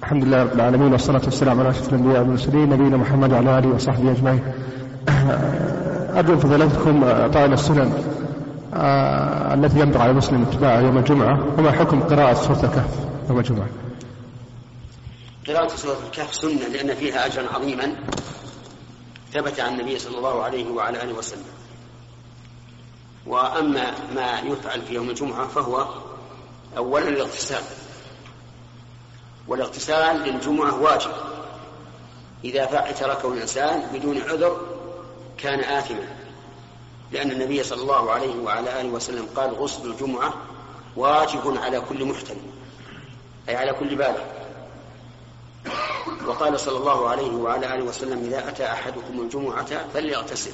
الحمد لله رب العالمين، والصلاة والسلام على أشرف الأنبياء والمرسلين نبينا محمد وعلى آله وصحبه أجمعين. أرجو فضيلتكم طائل السنن التي ينبغي على المسلم اتباعها يوم الجمعة، وما حكم قراءة سورة الكهف يوم الجمعة؟ قراءة سورة الكهف سنة لأن فيها أجرا عظيما ثبت عن النبي صلى الله عليه وعلى آله وسلم. وأما ما يفعل في يوم الجمعة فهو أولا الاغتسال، والاغتسال للجمعة واجب، إذا تركه الإنسان بدون عذر كان آثما، لأن النبي صلى الله عليه وعلى آله وسلم قال غسل الجمعة واجب على كل محتلم، أي على كل بالغ. وقال صلى الله عليه وعلى آله وسلم إذا أتى أحدكم الجمعة فليغتسل.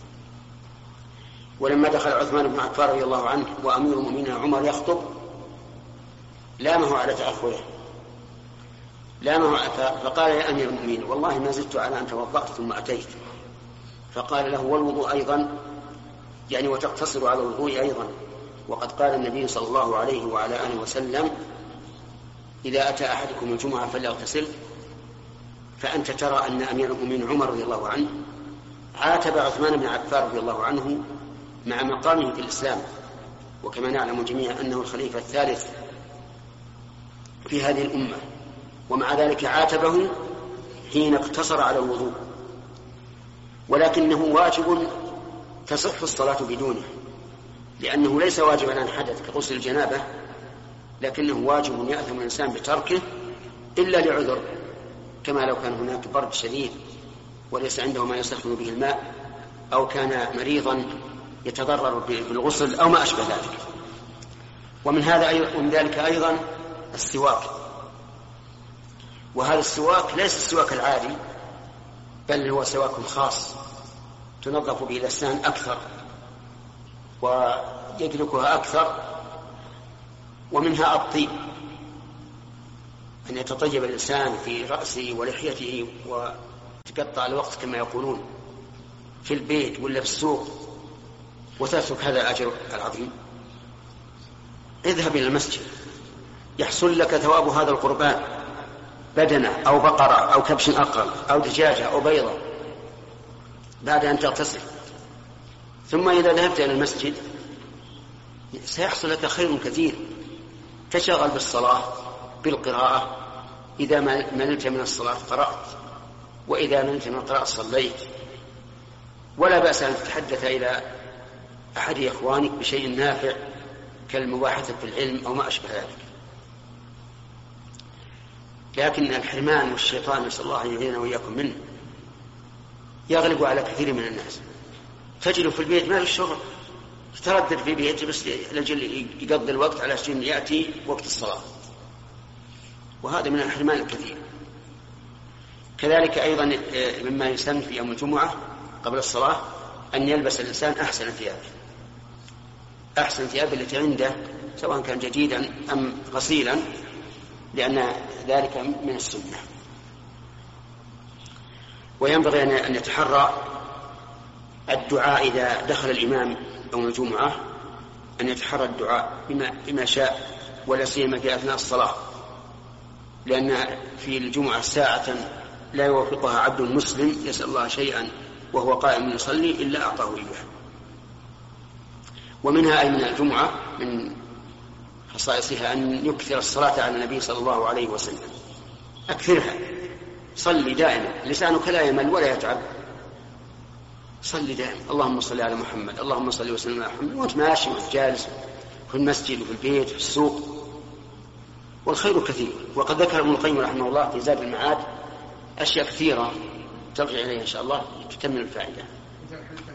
ولما دخل عثمان بن عفان رضي الله عنه وأمير المؤمنين عمر يخطب لامه على تأخره، فقال يا أمير المؤمنين والله ما زدت على أن توضأت ثم أتيت. فقال له والوضوء أيضا، يعني وتقتصر على الوضوء أيضا، وقد قال النبي صلى الله عليه وعلى آله وسلم إذا أتى أحدكم الجمعة فليغتسل. فأنت ترى أن أمير المؤمنين عمر رضي الله عنه عاتب عثمان بن عفان رضي الله عنه مع مقامه في الإسلام، وكما نعلم جميعا أنه الخليفة الثالث في هذه الأمة، ومع ذلك عاتبه حين اقتصر على الوضوء، ولكنه واجب تصح الصلاة بدونه، لأنه ليس واجبا عن حدث كغسل الجنابة، لكنه واجب يأثم الإنسان بتركه إلا لعذر، كما لو كان هناك برد شديد وليس عنده ما يسخن به الماء، أو كان مريضا يتضرر بالغسل أو ما أشبه ذلك. ومن ذلك أيضا السواك، وهذا السواك ليس السواك العادي، بل هو سواك خاص تنظف به الأسنان أكثر ويدلكها أكثر. ومنها الطيب، أن يتطيب الإنسان في رأسه ولحيته وتقطع الوقت كما يقولون في البيت ولا في السوق وتترك هذا الأجر العظيم. اذهب إلى المسجد يحصل لك ثواب هذا القربان، بدنة أو بقرة أو كبش أقرن أو دجاجة أو بيضة بعد أن تغتسل. ثم إذا ذهبت إلى المسجد سيحصل لك خير كثير، تشغل بالصلاة بالقراءة، إذا مللت من الصلاة قرأت، وإذا مللت من القراءة صليت. ولا بأس أن تتحدث إلى أحد إخوانك بشيء نافع كالمباحثة في العلم أو ما أشبه ذلك. لكن الحرمان والشيطان نسأل الله أن يعيننا وإياكم منه يغلب على كثير من الناس. تجد في البيت ما له الشغل، يتردد في بيته بس لجل يقضي الوقت على شيء يأتي وقت الصلاة، وهذا من الحرمان الكثير. كذلك أيضا مما يسن في يوم الجمعة قبل الصلاة أن يلبس الإنسان أحسن ثياب التي عنده، سواء كان جديدا أم غسيلا، لأن ذلك من السنة. وينبغي أن يتحرى الدعاء إذا دخل الإمام يوم الجمعة، أن يتحرى الدعاء بما شاء، ولا سيما في أثناء الصلاة، لأن في الجمعة ساعة لا يوافقها عبد مسلم يسأل الله شيئا وهو قائم يصلي إلا أعطاه إياه. ومنها أي من الجمعة من خصائصها أن يكثر الصلاة على النبي صلى الله عليه وسلم، أكثرها، صلي دائما، لسانك لا يمل ولا يتعب، صلي دائما اللهم صل على محمد، اللهم صل وسلم على محمد، وأنت ماشي وأنت جالس في المسجد وفي البيت في السوق، والخير كثير. وقد ذكر ابن القيم رحمه الله في زاد المعاد أشياء كثيرة ترجع إليها إن شاء الله تكمل الفائدة.